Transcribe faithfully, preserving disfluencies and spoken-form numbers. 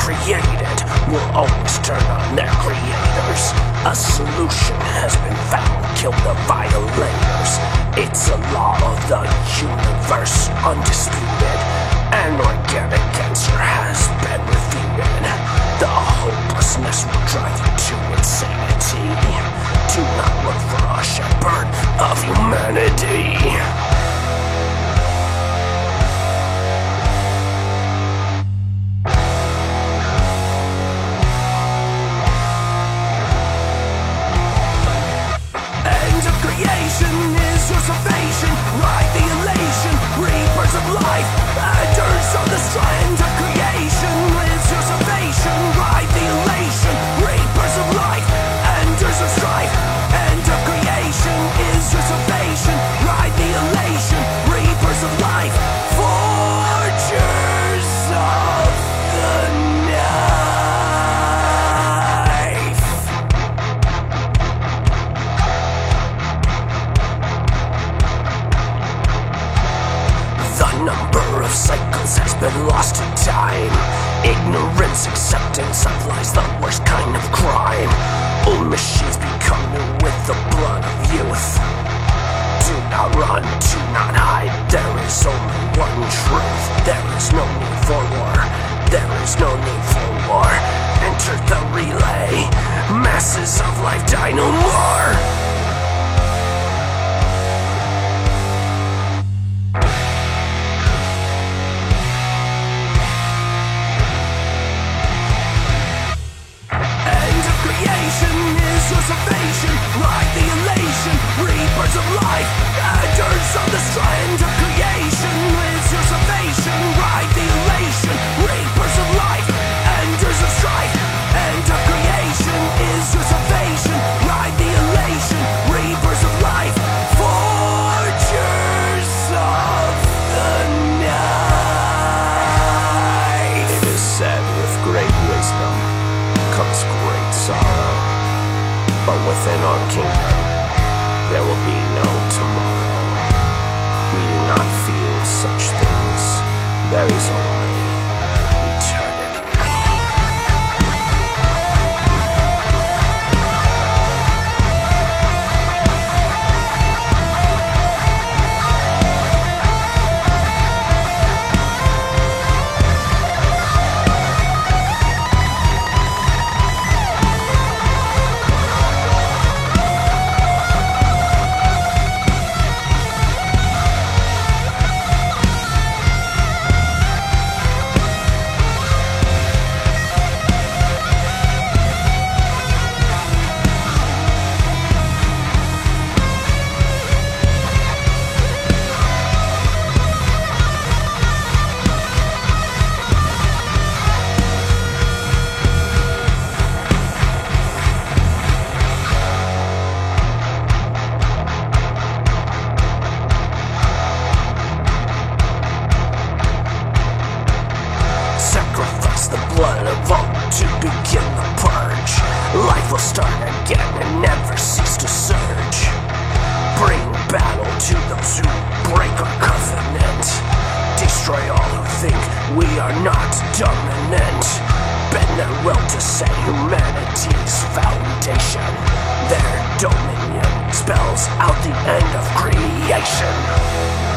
created will always turn on their creators. A solution has been found, kill the violators. It's a law of the universe, undisputed. An organic cancer has been refuted. The hopelessness will drive you to insanity. Do not look for a shepherd of humanity. Creation is your salvation, ride the elation, reapers of life, editors of the strand of creation is your salvation, ride the elation, reapers of life, enders of strife, end of creation is your salvation, ride the elation, reapers of life, forgers of the night. Number of cycles has been lost to time. Ignorance, acceptance of lies, the worst kind of crime. Old machines become new with the blood of youth. Do not run, do not hide. There is only one truth. There is no need for war. There is no need for war. Enter the relay. Masses of life die no more. Salvation, ride the elation, reapers of life, editors of the strand of creation is your salvation, ride the elation, reapers of life, enders of strife, end of creation is your salvation, ride the elation, reapers of life, forgers of the night. It is said with great wisdom comes great sorrow. But within our kingdom, there will be no tomorrow. We do not feel such things. There is only eternity. Sacrifice the blood of all to begin the purge. Life will start again and never cease to surge. Bring battle to those who break our covenant. Destroy all who think we are not dominant. Bend their will to set humanity's foundation. Their dominion spells out the end of creation.